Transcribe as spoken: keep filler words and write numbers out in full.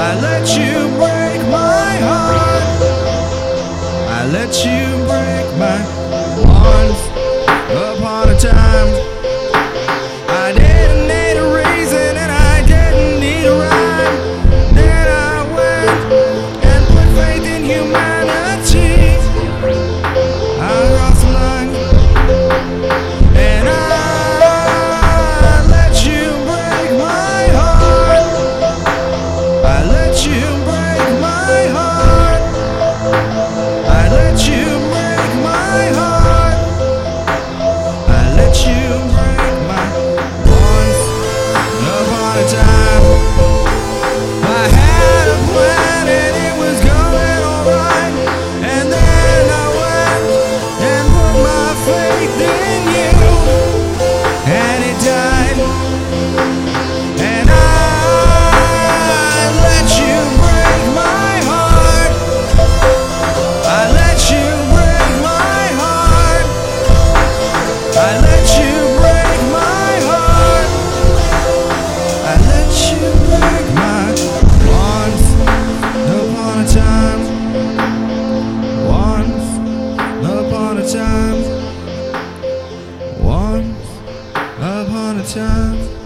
I let you break my heart. I let you break my once upon a time. I didn't need a reason and I didn't need a rhyme. Then I went and put faith in humanity. I crossed the line and I let you break my heart. I let you break my heart. I let you break my heart. I let you break my once upon a time. I had a plan and it was going alright, and then I went and put my faith in you, and it died. And I let you break my heart. I let you break my heart. I let you break my heart. I let you break my once upon a time. Once upon a time. Once upon a time.